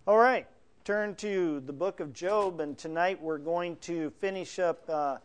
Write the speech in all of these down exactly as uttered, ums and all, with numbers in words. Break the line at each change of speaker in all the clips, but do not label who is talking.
All right, turn to the book of Job, and tonight we're going to finish up uh,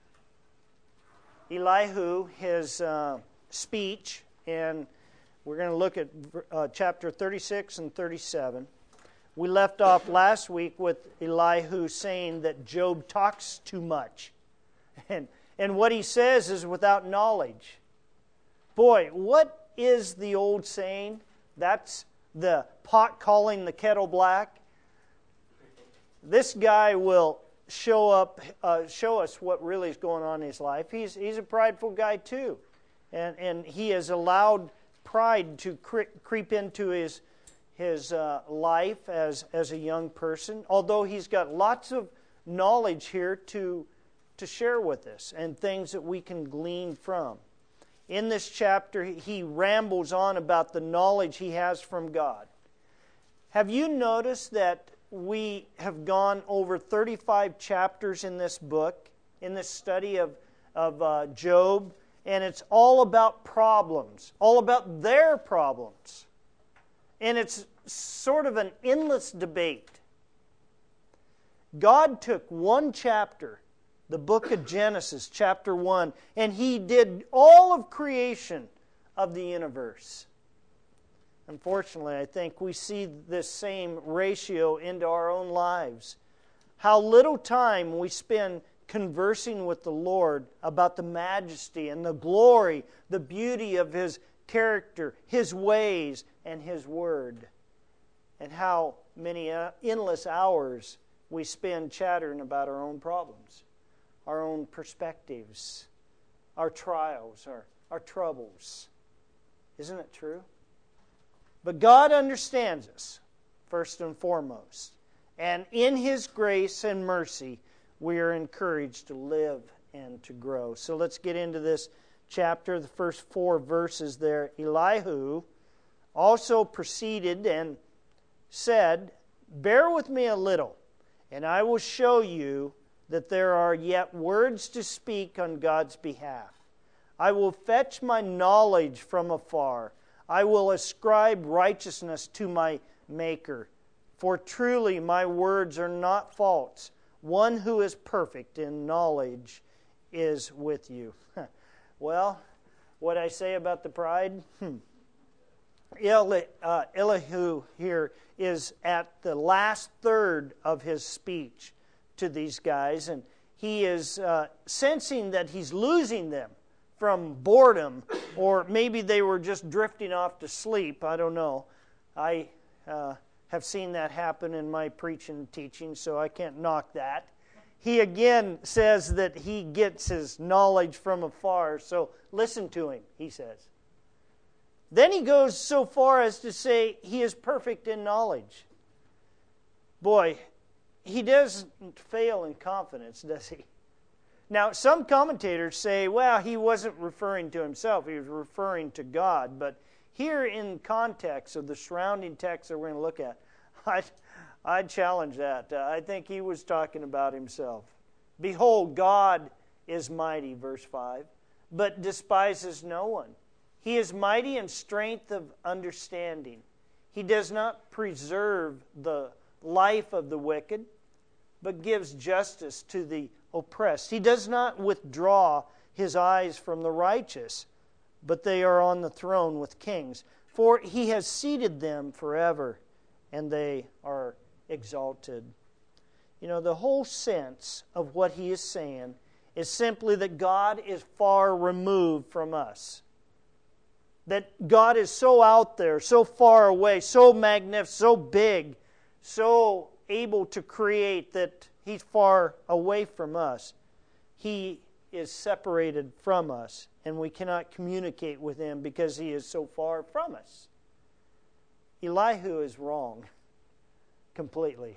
Elihu, his uh, speech, and we're going to look at uh, chapter thirty-six and thirty-seven. We left off last week with Elihu saying that Job talks too much, and and what he says is without knowledge. Boy, what is the old saying? That's the pot calling the kettle black. This guy will show up, uh, show us what really is going on in his life. He's he's a prideful guy too, and and he has allowed pride to cre- creep into his his uh, life as as a young person. Although he's got lots of knowledge here to to share with us and things that we can glean from. In this chapter, he rambles on about the knowledge he has from God. Have you noticed that we have gone over thirty-five chapters in this book, in this study of, of uh, Job, and it's all about problems, all about their problems. And it's sort of an endless debate. God took one chapter, the book of Genesis, chapter one, and He did all of creation of the universe. Unfortunately, I think we see this same ratio into our own lives. How little time we spend conversing with the Lord about the majesty and the glory, the beauty of His character, His ways, and His Word. And how many endless hours we spend chattering about our own problems, our own perspectives, our trials, our, our troubles. Isn't it true? But God understands us, first and foremost. And in His grace and mercy, we are encouraged to live and to grow. So let's get into this chapter, the first four verses there. Elihu also proceeded and said, "Bear with me a little, and I will show you that there are yet words to speak on God's behalf. I will fetch my knowledge from afar. I will ascribe righteousness to my Maker. For truly my words are not false. One who is perfect in knowledge is with you." Well, what I say about the pride? Hmm. Eli, uh, Elihu here is at the last third of his speech to these guys, and he is uh, sensing that he's losing them from boredom, or maybe they were just drifting off to sleep. I don't know. I uh, have seen that happen in my preaching and teaching, so I can't knock that. He again says that he gets his knowledge from afar, so listen to him, he says. Then he goes so far as to say he is perfect in knowledge. Boy, he doesn't fail in confidence, does he? Now, some commentators say, well, he wasn't referring to himself, he was referring to God. But here in context of the surrounding text that we're going to look at, I'd, I'd challenge that. Uh, I think he was talking about himself. "Behold, God is mighty," verse five, "but despises no one. He is mighty in strength of understanding. He does not preserve the life of the wicked, but gives justice to the oppressed. He does not withdraw His eyes from the righteous, but they are on the throne with kings. For He has seated them forever, and they are exalted." You know, the whole sense of what he is saying is simply that God is far removed from us. That God is so out there, so far away, so magnificent, so big, so able to create that He's far away from us. He is separated from us, and we cannot communicate with Him because He is so far from us. Elihu is wrong completely.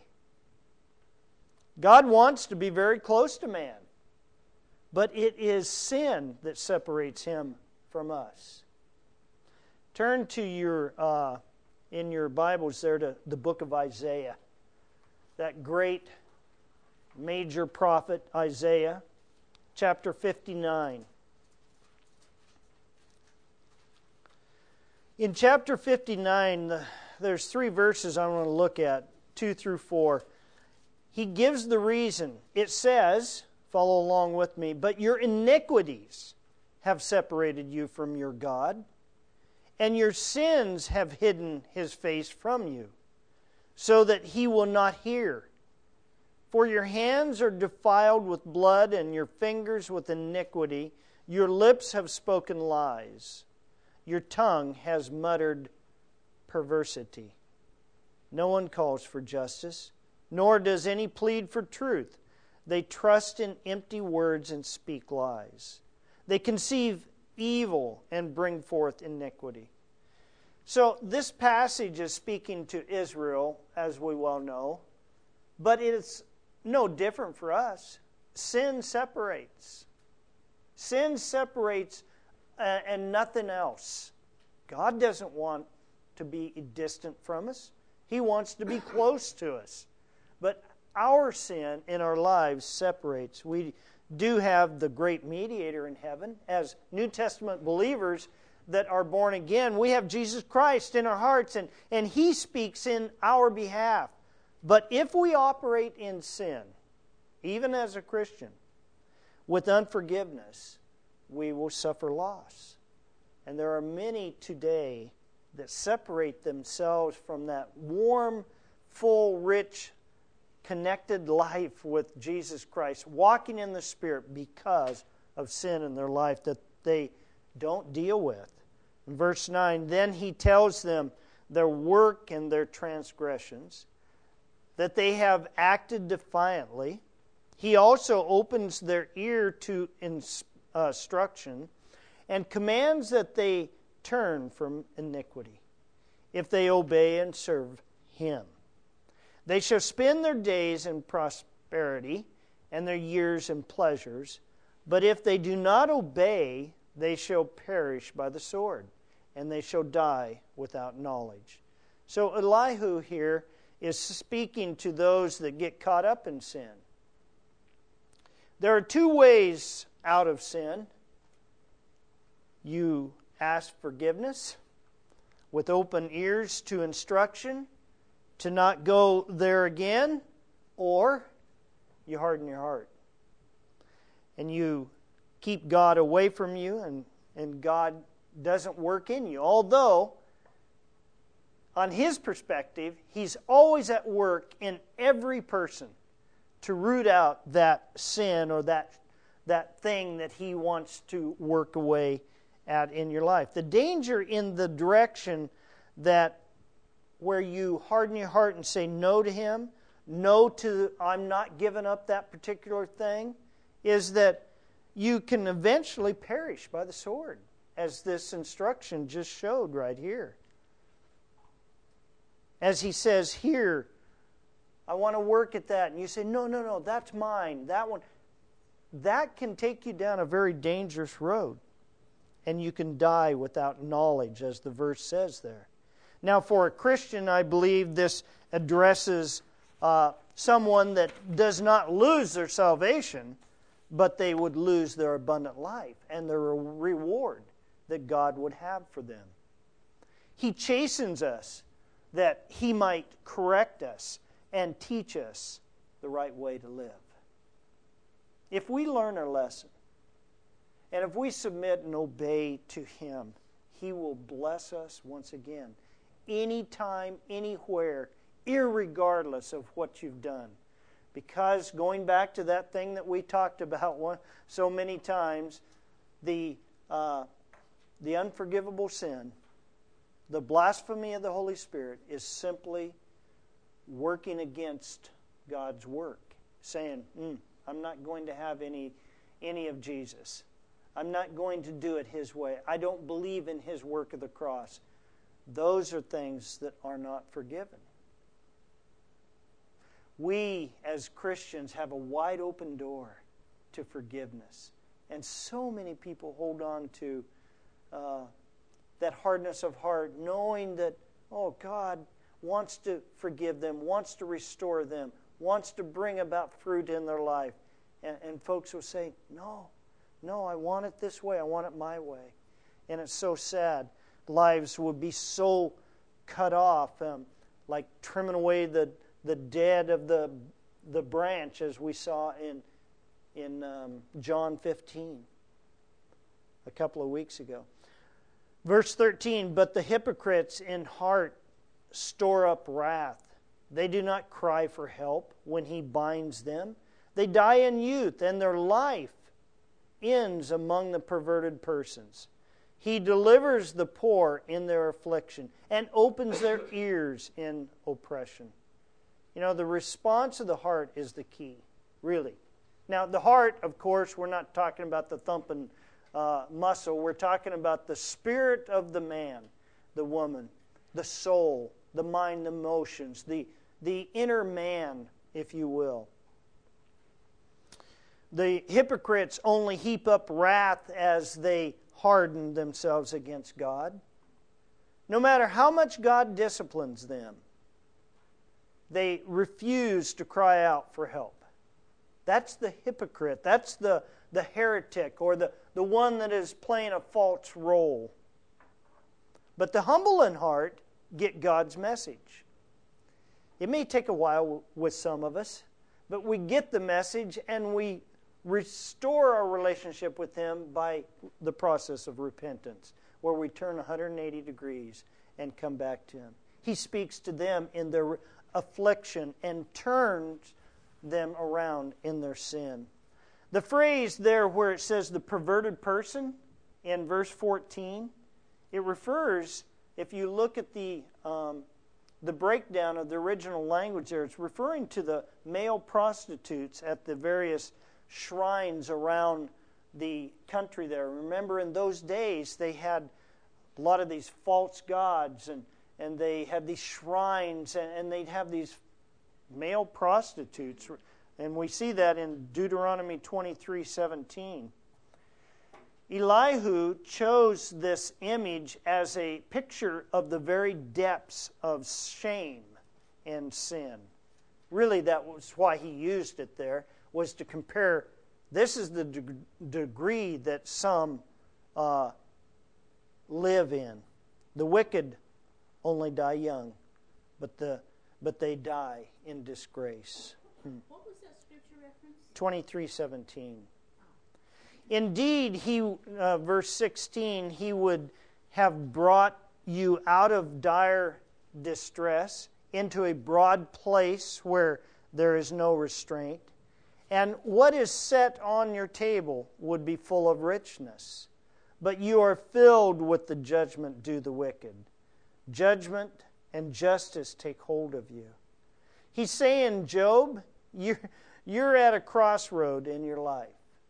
God wants to be very close to man, but it is sin that separates Him from us. Turn to your, uh, in your Bibles there to the book of Isaiah, that great major prophet Isaiah, chapter fifty-nine. In chapter fifty-nine, the, there's three verses I want to look at. two through four, he gives the reason. It says, follow along with me, but your iniquities have separated you from your God, and your sins have hidden His face from you, so that He will not hear. For your hands are defiled with blood, and your fingers with iniquity. Your lips have spoken lies. Your tongue has muttered perversity. No one calls for justice, nor does any plead for truth. They trust in empty words and speak lies. They conceive evil and bring forth iniquity. So this passage is speaking to Israel, as we well know, but it's no different for us. Sin separates. Sin separates uh, and nothing else. God doesn't want to be distant from us. He wants to be close to us. But our sin in our lives separates. We do have the great mediator in heaven. As New Testament believers that are born again, we have Jesus Christ in our hearts, and, and He speaks in our behalf. But if we operate in sin, even as a Christian, with unforgiveness, we will suffer loss. And there are many today that separate themselves from that warm, full, rich, connected life with Jesus Christ, walking in the Spirit because of sin in their life that they don't deal with. In verse nine, then He tells them their work and their transgressions, that they have acted defiantly. He also opens their ear to instruction and commands that they turn from iniquity, if they obey and serve Him. They shall spend their days in prosperity and their years in pleasures, but if they do not obey, they shall perish by the sword, and they shall die without knowledge. So Elihu here is speaking to those that get caught up in sin. There are two ways out of sin. You ask forgiveness with open ears to instruction, to not go there again, or you harden your heart. And you keep God away from you, and, and God doesn't work in you. Although, on His perspective, He's always at work in every person to root out that sin or that, that thing that He wants to work away at in your life. The danger in the direction that where you harden your heart and say no to Him, no to I'm not giving up that particular thing, is that you can eventually perish by the sword, as this instruction just showed right here. As He says here, I want to work at that. And you say, no, no, no, that's mine. That one. That can take you down a very dangerous road. And you can die without knowledge, as the verse says there. Now, for a Christian, I believe this addresses uh, someone that does not lose their salvation, but they would lose their abundant life and the reward that God would have for them. He chastens us that He might correct us and teach us the right way to live. If we learn our lesson, and if we submit and obey to Him, He will bless us once again. Anytime, anywhere, irregardless of what you've done. Because going back to that thing that we talked about one, so many times, the, uh, the unforgivable sin, the blasphemy of the Holy Spirit is simply working against God's work. Saying, mm, I'm not going to have any, any of Jesus. I'm not going to do it His way. I don't believe in His work of the cross. Those are things that are not forgiven. We, as Christians, have a wide open door to forgiveness. And so many people hold on to uh, that hardness of heart, knowing that, oh, God wants to forgive them, wants to restore them, wants to bring about fruit in their life. And, and folks will say, no, no, I want it this way. I want it my way. And it's so sad. Lives would be so cut off, um, like trimming away the, the dead of the, the branch, as we saw in, in um, John fifteen a couple of weeks ago. Verse thirteen, but the hypocrites in heart store up wrath. They do not cry for help when he binds them. They die in youth, and their life ends among the perverted persons. He delivers the poor in their affliction and opens their ears in oppression. You know, the response of the heart is the key, really. Now, the heart, of course, we're not talking about the thumping uh, muscle. We're talking about the spirit of the man, the woman, the soul, the mind, the emotions, the, the inner man, if you will. The hypocrites only heap up wrath as they harden themselves against God. No matter how much God disciplines them, they refuse to cry out for help. That's the hypocrite. That's the, the heretic, or the, the one that is playing a false role. But the humble in heart get God's message. It may take a while with some of us, but we get the message and we restore our relationship with Him by the process of repentance, where we turn one hundred eighty degrees and come back to Him. He speaks to them in their affliction and turns them around in their sin. The phrase there where it says the perverted person in verse fourteen, it refers, if you look at the um, the breakdown of the original language there, it's referring to the male prostitutes at the various shrines around the country there. Remember, in those days, they had a lot of these false gods, and, and they had these shrines, and, and they'd have these male prostitutes. And we see that in Deuteronomy twenty-three seventeen. Elihu chose this image as a picture of the very depths of shame and sin. Really, that was why he used it there, was to compare, this is the de- degree that some uh, live in. The wicked only die young, but the but they die in disgrace. Hmm.
What was that scripture reference?
twenty-three seventeen. Indeed, he, uh, verse sixteen, he would have brought you out of dire distress into a broad place where there is no restraint. And what is set on your table would be full of richness. But you are filled with the judgment due the wicked. Judgment and justice take hold of you. He's saying, Job, you're, you're at a crossroad in your life.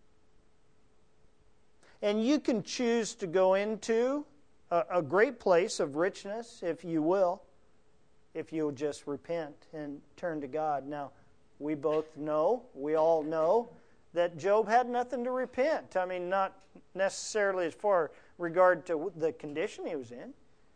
And you can choose to go into a, a great place of richness, if you will, if you'll just repent and turn to God. Now, we both know, we all know, that Job had nothing to repent. I mean, not necessarily as far regard to the condition he was in.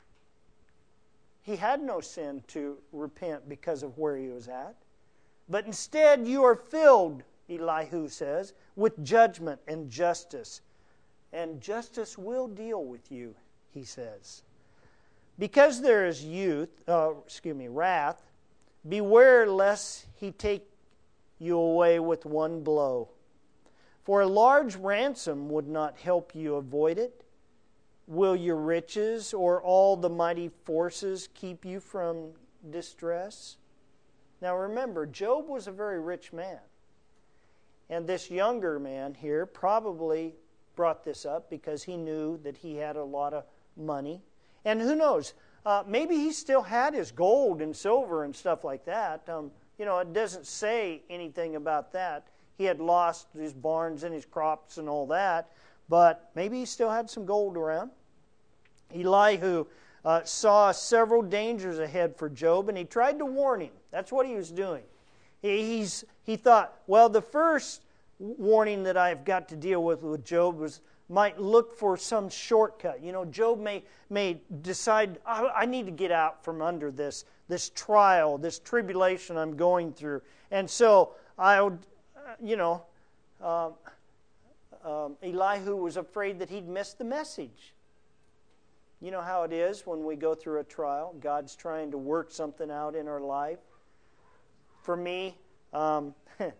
He had no sin to repent because of where he was at. But instead, you are filled, Elihu says, with judgment and justice. And justice will deal with you, he says. Because there is youth, uh, excuse me, wrath, beware lest he take you away with one blow. For a large ransom would not help you avoid it. Will your riches or all the mighty forces keep you from distress? Now remember, Job was a very rich man. And this younger man here probably brought this up because he knew that he had a lot of money. And who knows, uh, maybe he still had his gold and silver and stuff like that. Um, you know, it doesn't say anything about that. He had lost his barns and his crops and all that, but maybe he still had some gold around. Elihu uh, saw several dangers ahead for Job, and he tried to warn him. That's what he was doing. He, he's, he thought, well, the first warning that I've got to deal with with Job was might look for some shortcut. You know, Job may may decide, I, I need to get out from under this this trial, this tribulation I'm going through, and so I, you know, um, um, Elihu was afraid that he'd miss the message. You know how it is when we go through a trial. God's trying to work something out in our life. for me, um,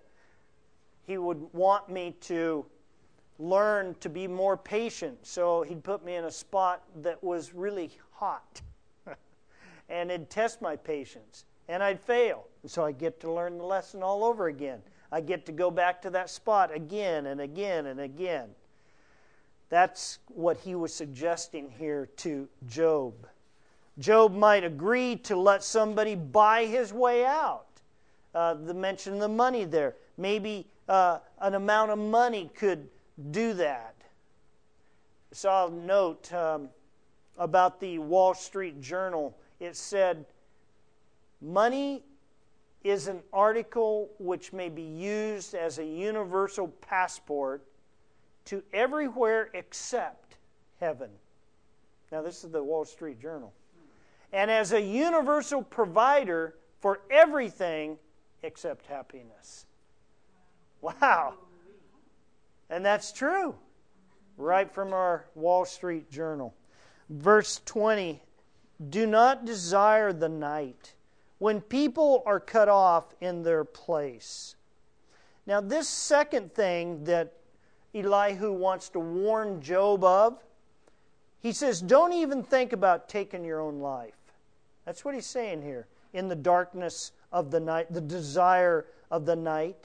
he would want me to learn to be more patient. So he'd put me in a spot that was really hot. And it'd test my patience. And I'd fail. And so I'd get to learn the lesson all over again. I get to go back to that spot again and again and again. That's what he was suggesting here to Job. Job might agree to let somebody buy his way out. Uh, the mention of the money there. Maybe uh, an amount of money could do that. I saw a note um, about the Wall Street Journal. It said, money is an article which may be used as a universal passport to everywhere except heaven. Now, this is the Wall Street Journal. And as a universal provider for everything except happiness. Wow. And that's true. Right from our Wall Street Journal. Verse twenty, do not desire the night when people are cut off in their place. Now, this second thing that Elihu wants to warn Job of, he says, don't even think about taking your own life. That's what he's saying here. In the darkness of the night, the desire of the night.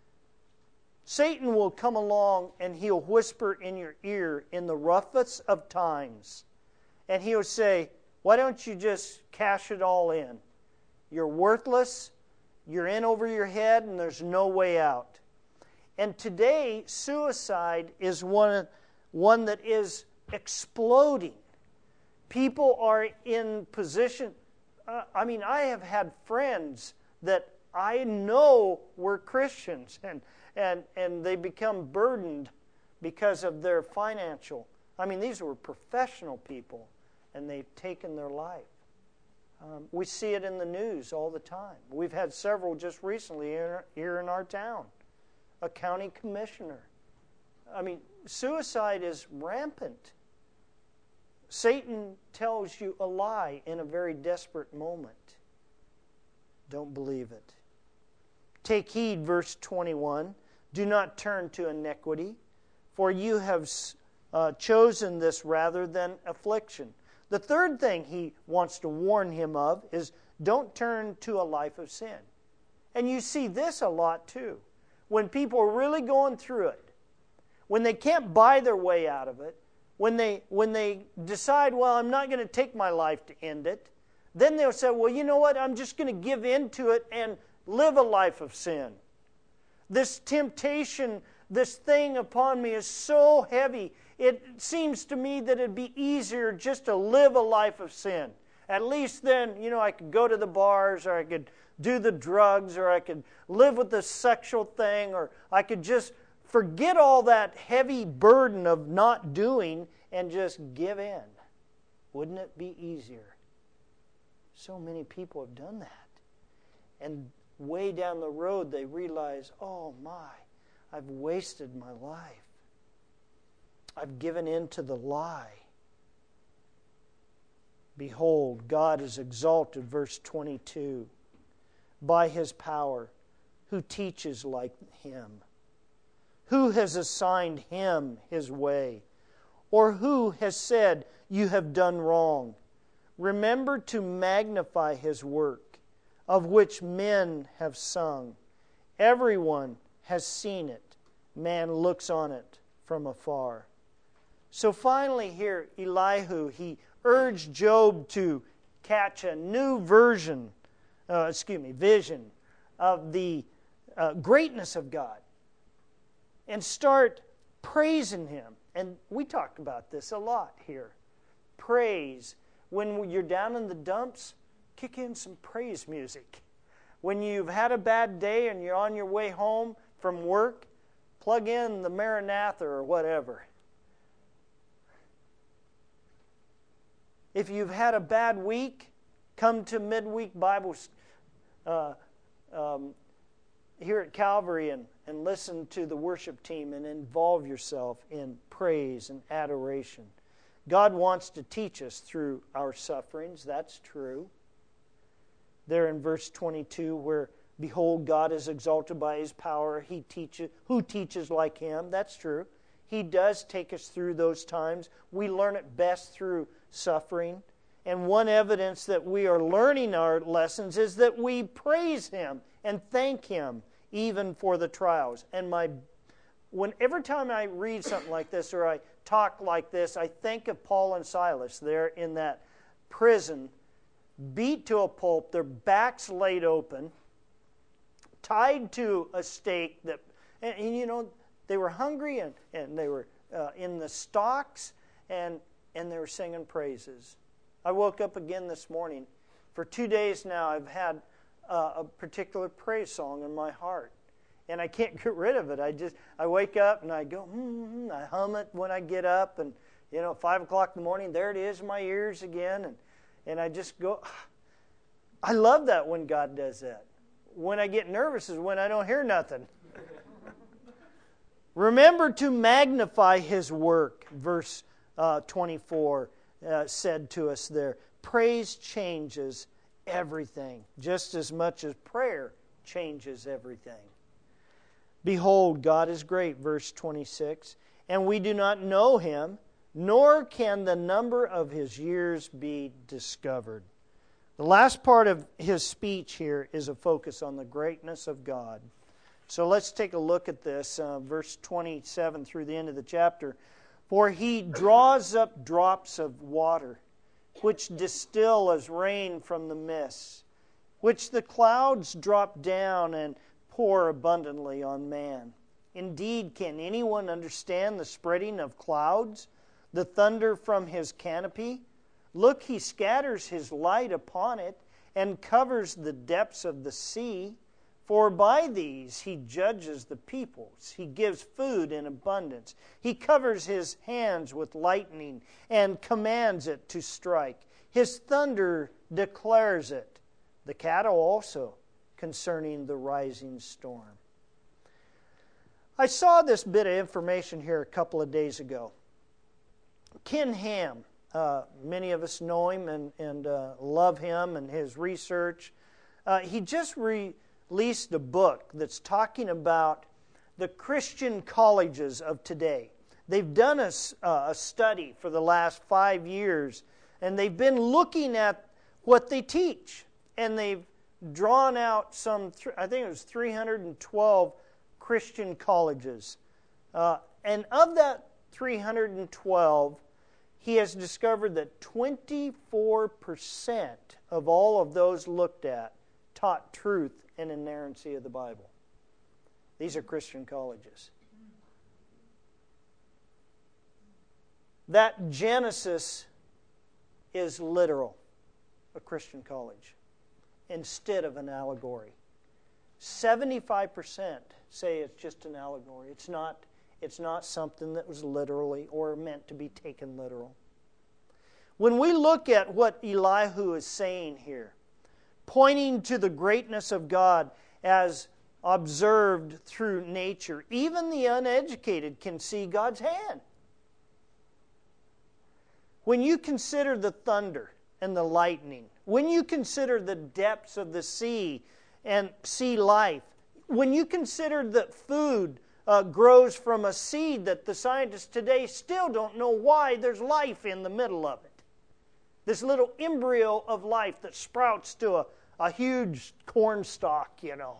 Satan will come along and he'll whisper in your ear in the roughest of times. And he'll say, why don't you just cash it all in? You're worthless, you're in over your head, and there's no way out. And today, suicide is one, one that is exploding. People are in position. Uh, I mean, I have had friends that I know were Christians, and, and, and they become burdened because of their financial. I mean, these were professional people, and they've taken their life. Um, we see it in the news all the time. We've had several just recently here, here in our town. A county commissioner. I mean, suicide is rampant. Satan tells you a lie in a very desperate moment. Don't believe it. Take heed, verse twenty-one. Do not turn to iniquity, for you have uh, chosen this rather than affliction. The third thing he wants to warn him of is don't turn to a life of sin. And you see this a lot too. When people are really going through it, when they can't buy their way out of it, when they when they decide, well, I'm not going to take my life to end it, then they'll say, well, you know what, I'm just going to give in to it and live a life of sin. This temptation, this thing upon me is so heavy, it seems to me that it'd be easier just to live a life of sin. At least then, you know, I could go to the bars, or I could do the drugs, or I could live with the sexual thing, or I could just forget all that heavy burden of not doing and just give in. Wouldn't it be easier? So many people have done that. And way down the road they realize, oh my, I've wasted my life. I've given in to the lie. Behold, God is exalted, verse twenty-two, by His power, who teaches like Him. Who has assigned Him His way? Or who has said, you have done wrong? Remember to magnify His work, of which men have sung. Everyone has seen it. Man looks on it from afar. So finally here, Elihu, he urged Job to catch a new version, uh, excuse me, vision of the uh, greatness of God and start praising Him. And we talked about this a lot here. Praise. When you're down in the dumps, kick in some praise music. When you've had a bad day and you're on your way home from work, plug in the Maranatha or whatever. If you've had a bad week, come to midweek Bible uh, um, here at Calvary and, and listen to the worship team and involve yourself in praise and adoration. God wants to teach us through our sufferings. That's true. There in verse twenty-two, where Behold, God is exalted by His power. He teaches, who teaches like Him? That's true. He does take us through those times. We learn it best through suffering. And one evidence that we are learning our lessons is that we praise Him and thank Him even for the trials. And my, when every time I read something like this or I talk like this, I think of Paul and Silas there in that prison, beat to a pulp, their backs laid open, tied to a stake that, and, and you know, they were hungry and, and they were uh, in the stocks and, and they were singing praises. I woke up again this morning. For two days now, I've had uh, a particular praise song in my heart. And I can't get rid of it. I just, I wake up and I go, hmm, I hum it when I get up. And, you know, five o'clock in the morning, there it is in my ears again. And, and I just go, I love that when God does that. When I get nervous is when I don't hear nothing. Remember to magnify His work, verse uh, twenty-four. Uh, said to us there. Praise changes everything, just as much as prayer changes everything. Behold, God is great, verse twenty-six, and we do not know Him, nor can the number of His years be discovered. The last part of his speech here is a focus on the greatness of God. So let's take a look at this, uh, verse twenty-seven through the end of the chapter. For He draws up drops of water, which distill as rain from the mists, which the clouds drop down and pour abundantly on man. Indeed, can anyone understand the spreading of clouds, the thunder from His canopy? Look, He scatters His light upon it, and covers the depths of the sea. For by these He judges the peoples. He gives food in abundance. He covers His hands with lightning and commands it to strike. His thunder declares it. The cattle also concerning the rising storm. I saw this bit of information here a couple of days ago. Ken Ham, uh, many of us know him and, and uh, love him and his research. Uh, he just re released a book that's talking about the Christian colleges of today. They've done a, uh, a study for the last five years, and they've been looking at what they teach. And they've drawn out some, th- I think it was three hundred twelve Christian colleges. Uh, and of that three hundred twelve, he has discovered that twenty-four percent of all of those looked at taught truth and inerrancy of the Bible. These are Christian colleges. That Genesis is literal, a Christian college, instead of an allegory. seventy-five percent say it's just an allegory. It's not, it's not something that was literally or meant to be taken literal. When we look at what Elihu is saying here, pointing to the greatness of God as observed through nature, even the uneducated can see God's hand. When you consider the thunder and the lightning, when you consider the depths of the sea and sea life, when you consider that food uh, grows from a seed that the scientists today still don't know why there's life in the middle of it. This little embryo of life that sprouts to a, a huge corn stalk, you know.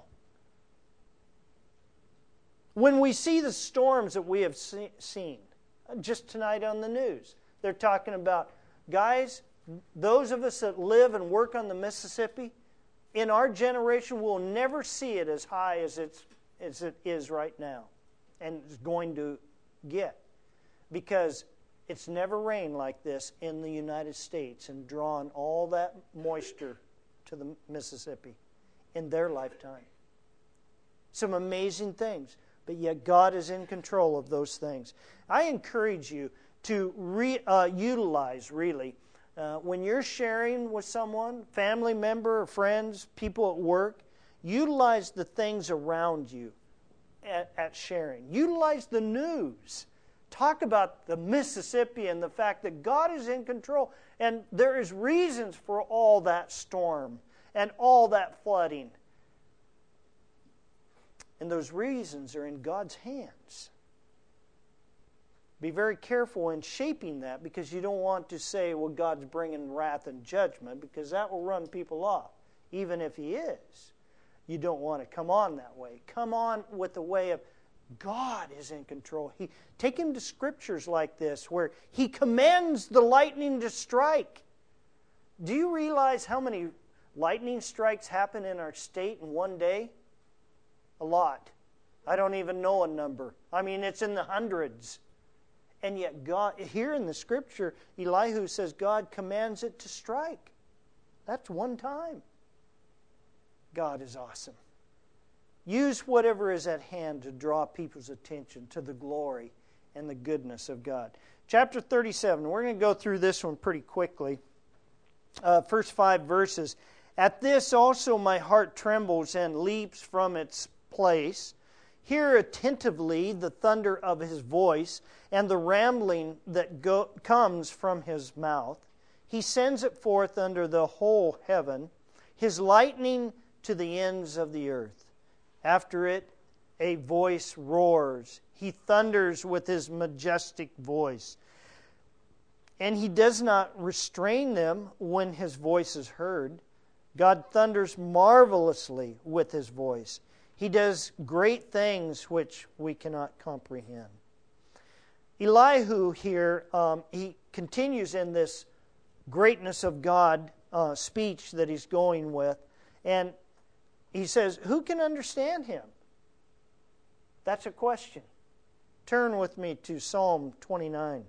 When we see the storms that we have see, seen, just tonight on the news, they're talking about, guys, those of us that live and work on the Mississippi, in our generation will never see it as high as, it's, as it is right now and is going to get. Because it's never rained like this in the United States and drawn all that moisture to the Mississippi in their lifetime. Some amazing things, but yet God is in control of those things. I encourage you to re, uh, utilize, really, uh, when you're sharing with someone, family member or friends, people at work, utilize the things around you at, at sharing. Utilize the news. Talk about the Mississippi and the fact that God is in control. And there is reasons for all that storm and all that flooding. And those reasons are in God's hands. Be very careful in shaping that, because you don't want to say, well, God's bringing wrath and judgment, because that will run people off, even if He is. You don't want to come on that way. Come on with the way of God is in control. He, take Him to scriptures like this where He commands the lightning to strike. Do you realize how many lightning strikes happen in our state in one day? A lot. I don't even know a number. I mean, it's in the hundreds. And yet God, here in the scripture, Elihu says God commands it to strike. That's one time. God is awesome. Use whatever is at hand to draw people's attention to the glory and the goodness of God. Chapter thirty-seven, we're going to go through this one pretty quickly. Uh, first five verses. At this also my heart trembles and leaps from its place. Hear attentively the thunder of His voice and the rambling that go, comes from His mouth. He sends it forth under the whole heaven, His lightning to the ends of the earth. After it, a voice roars. He thunders with His majestic voice. And He does not restrain them when His voice is heard. God thunders marvelously with His voice. He does great things which we cannot comprehend. Elihu here, um, he continues in this greatness of God uh, speech that he's going with. And he says, who can understand Him? That's a question. Turn with me to Psalm twenty-nine.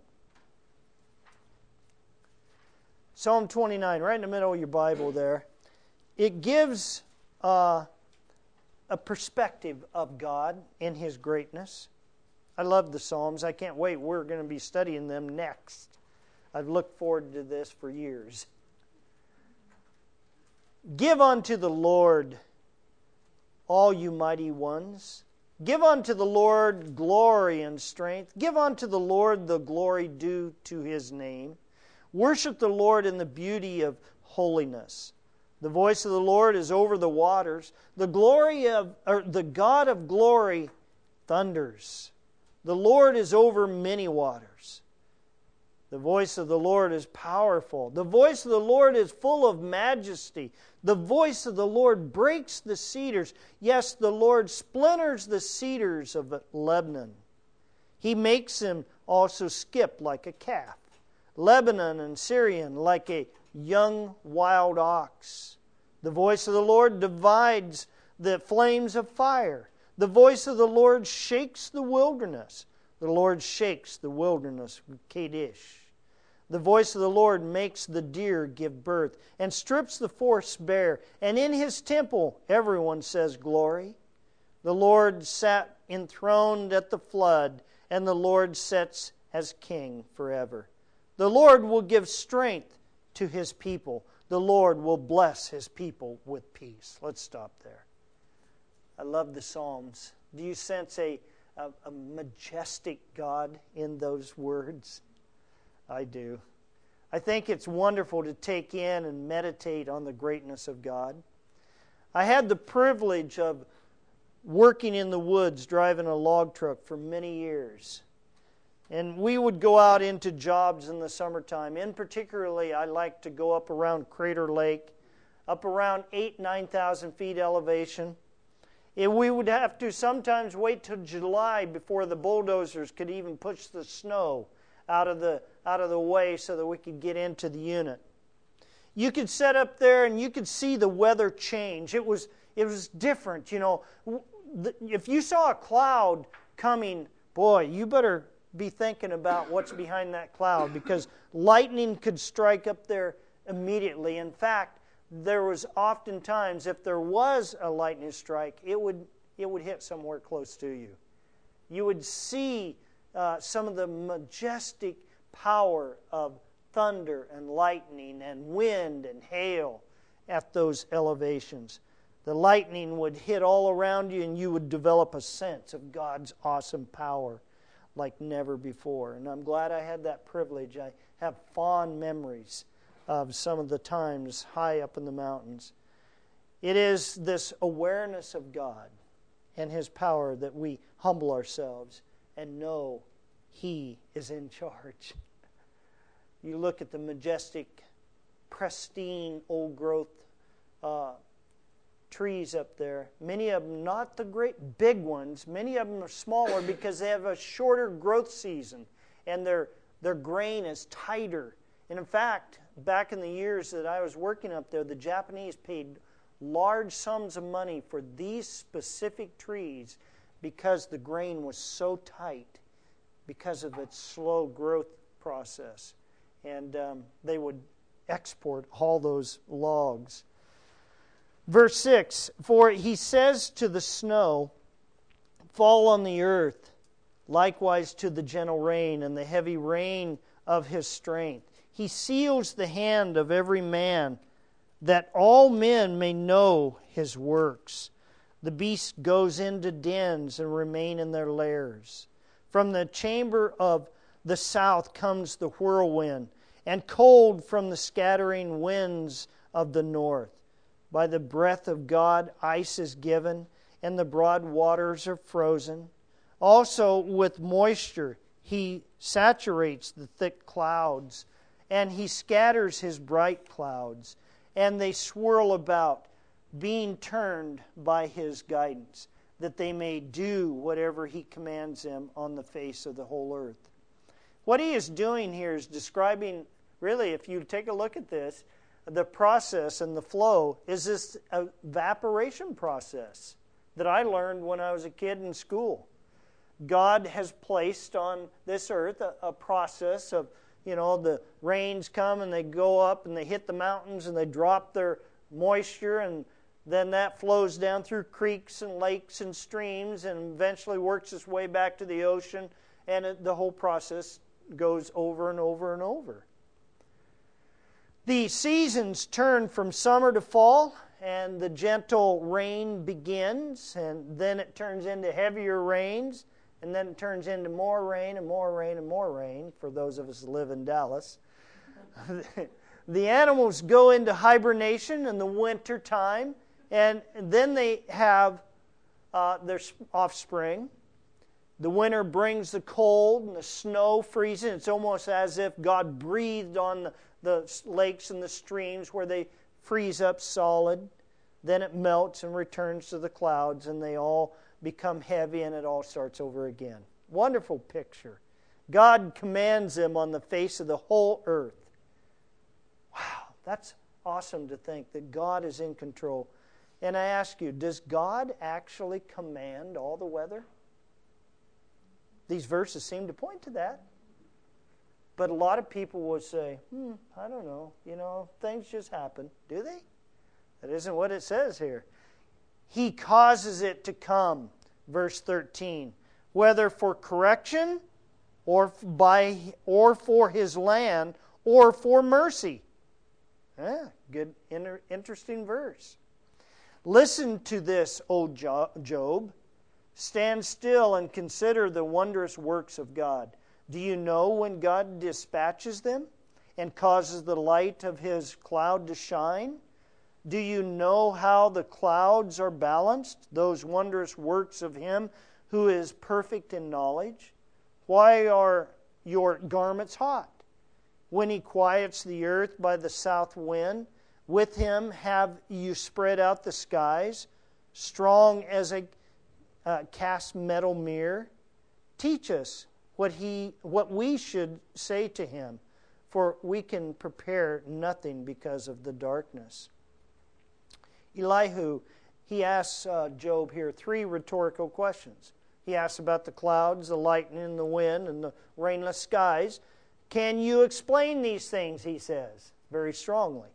Psalm twenty-nine, right in the middle of your Bible there. It gives uh, a perspective of God in His greatness. I love the Psalms. I can't wait. We're going to be studying them next. I've looked forward to this for years. Give unto the Lord, all you mighty ones. Give unto the Lord glory and strength. Give unto the Lord the glory due to His name. Worship the Lord in the beauty of holiness. The voice of the Lord is over the waters. The glory of, or the God of glory thunders. The Lord is over many waters. The voice of the Lord is powerful. The voice of the Lord is full of majesty. The voice of the Lord breaks the cedars. Yes, the Lord splinters the cedars of Lebanon. He makes them also skip like a calf. Lebanon and Syrian like a young wild ox. The voice of the Lord divides the flames of fire. The voice of the Lord shakes the wilderness. The Lord shakes the wilderness of Kadesh. The voice of the Lord makes the deer give birth and strips the forests bare. And in His temple everyone says glory. The Lord sat enthroned at the flood, and the Lord sits as king forever. The Lord will give strength to His people. The Lord will bless His people with peace. Let's stop there. I love the Psalms. Do you sense a, a, a majestic God in those words? I do. I think it's wonderful to take in and meditate on the greatness of God. I had the privilege of working in the woods, driving a log truck for many years. And we would go out into jobs in the summertime. In particularly, I like to go up around Crater Lake, up around eight, nine thousand feet elevation. And we would have to sometimes wait till July before the bulldozers could even push the snow out of the out of the way so that we could get into the unit. You could sit up there and you could see the weather change. It was it was different, you know. If you saw a cloud coming, boy, you better be thinking about what's behind that cloud, because lightning could strike up there immediately. In fact, there was oftentimes, if there was a lightning strike, it would it would hit somewhere close to you. You would see uh, some of the majestic power of thunder and lightning and wind and hail at those elevations. The lightning would hit all around you, and you would develop a sense of God's awesome power like never before. And I'm glad I had that privilege. I have fond memories of some of the times high up in the mountains. It is this awareness of God and His power that we humble ourselves and know He is in charge. You look at the majestic, pristine, old-growth uh, trees up there. Many of them, not the great big ones. Many of them are smaller because they have a shorter growth season, and their their grain is tighter. And in fact, back in the years that I was working up there, the Japanese paid large sums of money for these specific trees because the grain was so tight because of its slow growth process. And um, they would export all those logs. Verse six, for He says to the snow, fall on the earth, likewise to the gentle rain and the heavy rain of His strength. He seals the hand of every man, that all men may know His works. The beast goes into dens and remain in their lairs. From the chamber of the south comes the whirlwind, and cold from the scattering winds of the north. By the breath of God ice is given, and the broad waters are frozen. Also with moisture He saturates the thick clouds, and He scatters His bright clouds, and they swirl about, being turned by His guidance, that they may do whatever He commands them on the face of the whole earth. What He is doing here is describing, really, if you take a look at this, the process and the flow is this evaporation process that I learned when I was a kid in school. God has placed on this earth a, a process of, you know, the rains come and they go up and they hit the mountains and they drop their moisture, and then that flows down through creeks and lakes and streams and eventually works its way back to the ocean, and it, the whole process goes over and over and over. The seasons turn from summer to fall, and the gentle rain begins, and then it turns into heavier rains, and then it turns into more rain and more rain and more rain, for those of us who live in Dallas. The animals go into hibernation in the winter time, and then they have uh, their offspring. The winter brings the cold and the snow freezing. It's almost as if God breathed on the, the lakes and the streams where they freeze up solid. Then it melts and returns to the clouds, and they all become heavy, and it all starts over again. Wonderful picture. God commands them on the face of the whole earth. Wow, that's awesome to think that God is in control. And I ask you, does God actually command all the weather? These verses seem to point to that. But a lot of people will say, hmm, I don't know, you know, things just happen. Do they? That isn't what it says here. He causes it to come, verse thirteen, whether for correction or by or for His land or for mercy. Ah, good, inter, interesting verse. Listen to this, O Job. Stand still and consider the wondrous works of God. Do you know when God dispatches them and causes the light of His cloud to shine? Do you know how the clouds are balanced, those wondrous works of Him who is perfect in knowledge? Why are your garments hot? When He quiets the earth by the south wind, with Him have you spread out the skies, strong as a uh, cast metal mirror. Teach us what he, what we should say to Him, for we can prepare nothing because of the darkness. Elihu, he asks uh, Job here three rhetorical questions. He asks about the clouds, the lightning, the wind, and the rainless skies. Can you explain these things, he says, very strongly.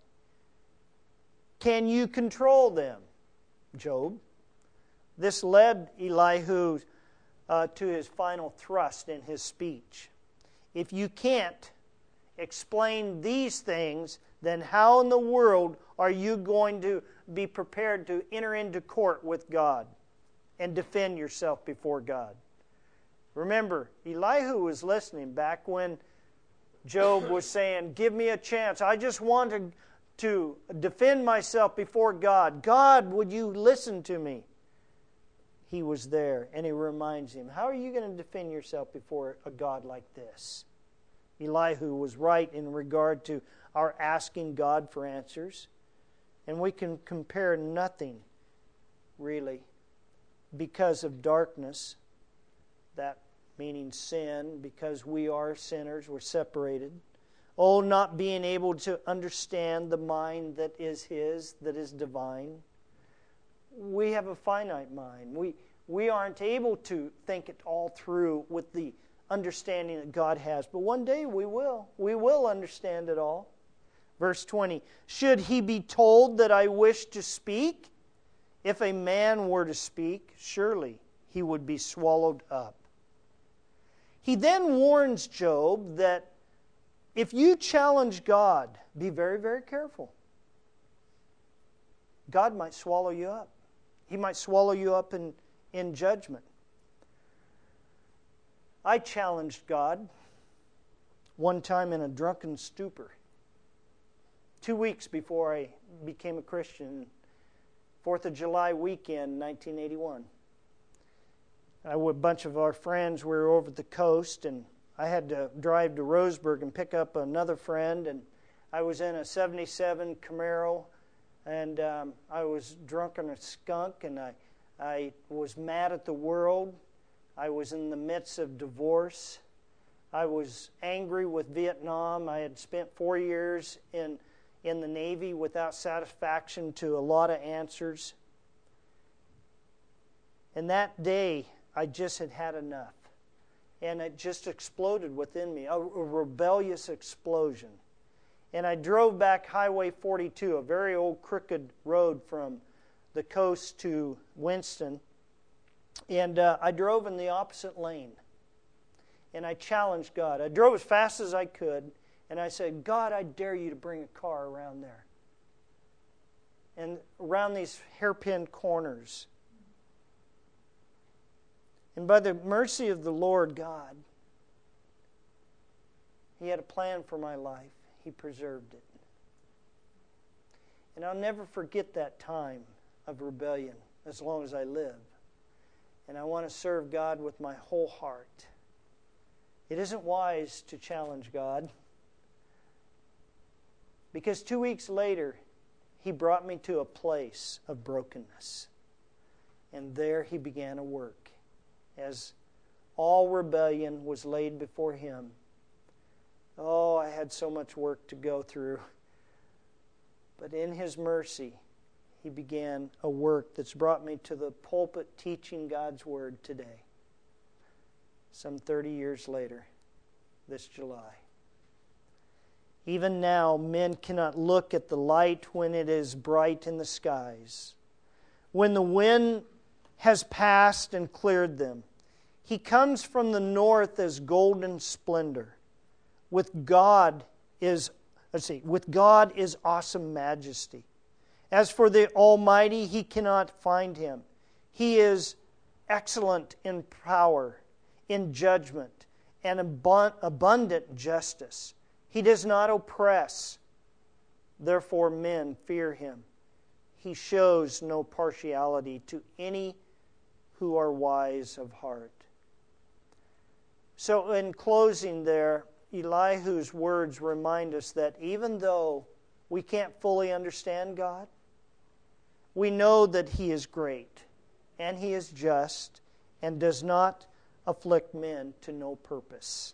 Can you control them, Job? This led Elihu uh, to his final thrust in his speech. If you can't explain these things, then how in the world are you going to be prepared to enter into court with God and defend yourself before God? Remember, Elihu was listening back when Job was saying, give me a chance. I just want to, to defend myself before God. God, would you listen to me? he was there, and he reminds him, how are you going to defend yourself before a God like this? Elihu was right in regard to our asking God for answers, and we can compare nothing, really, because of darkness, that meaning sin, because we are sinners, we're separated. Oh, not being able to understand the mind that is His, that is divine. We have a finite mind. We, we aren't able to think it all through with the understanding that God has. But one day we will. We will understand it all. Verse twenty, should he be told that I wish to speak? If a man were to speak, surely he would be swallowed up. He then warns Job that if you challenge God, be very, very careful. God might swallow you up. He might swallow you up in, in judgment. I challenged God one time in a drunken stupor. Two weeks before I became a Christian, Fourth of July weekend, nineteen eighty-one. I, a bunch of our friends, we were over at the coast, and I had to drive to Roseburg and pick up another friend, and I was in a seventy-seven Camaro, and um, I was drunk on a skunk, and I, I was mad at the world. I was in the midst of divorce. I was angry with Vietnam. I had spent four years in, in the Navy without satisfaction to a lot of answers. And that day, I just had had enough. And it just exploded within me, a, a rebellious explosion. And I drove back Highway forty-two, a very old crooked road from the coast to Winston. And uh, I drove in the opposite lane. And I challenged God. I drove as fast as I could. And I said, God, I dare you to bring a car around there. And around these hairpin corners. And by the mercy of the Lord God, He had a plan for my life. He preserved it. And I'll never forget that time of rebellion as long as I live. And I want to serve God with my whole heart. It isn't wise to challenge God. Because two weeks later, He brought me to a place of brokenness. And there He began a work. As all rebellion was laid before Him. Oh, I had so much work to go through. But in His mercy, He began a work that's brought me to the pulpit teaching God's Word today. Some thirty years later, this July. Even now, men cannot look at the light when it is bright in the skies. When the wind has passed and cleared them, He comes from the north as golden splendor. With God is, let's see, with God is awesome majesty. As for the Almighty, He cannot find Him. He is excellent in power, in judgment, and abundant justice. He does not oppress. Therefore men fear Him. He shows no partiality to any who are wise of heart. So in closing there, Elihu's words remind us that even though we can't fully understand God, we know that He is great and He is just and does not afflict men to no purpose.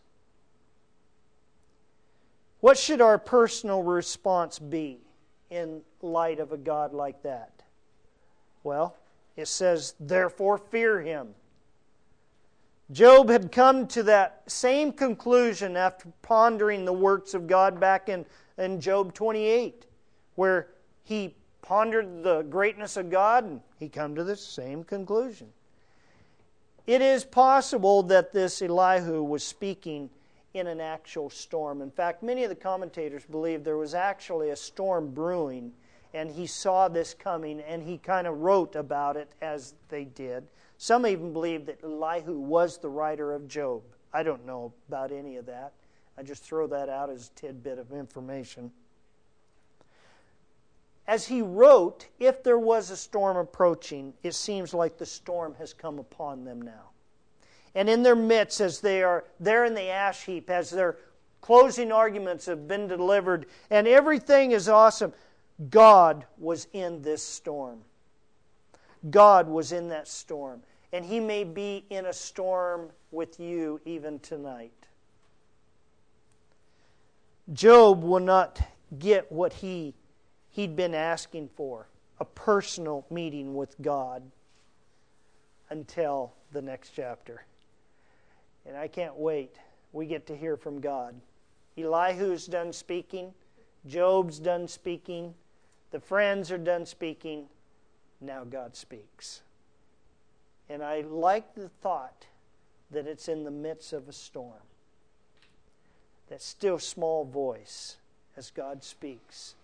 What should our personal response be in light of a God like that? Well, it says, therefore fear Him. Job had come to that same conclusion after pondering the works of God back in, in Job twenty-eight, where he pondered the greatness of God and he come to the same conclusion. It is possible that this Elihu was speaking in an actual storm. In fact, many of the commentators believe there was actually a storm brewing, and he saw this coming, and he kind of wrote about it as they did. Some even believe that Elihu was the writer of Job. I don't know about any of that. I just throw that out as a tidbit of information. as he wrote, if there was a storm approaching, it seems like the storm has come upon them now. And in their midst, as they are there in the ash heap, as their closing arguments have been delivered, and everything is awesome, God was in this storm. God was in that storm. And He may be in a storm with you even tonight. Job will not get what he, he'd been asking for, a personal meeting with God, until the next chapter. And I can't wait. We get to hear from God. Elihu's done speaking. Job's done speaking. The friends are done speaking. Now God speaks. And I like the thought that it's in the midst of a storm. That still small voice as God speaks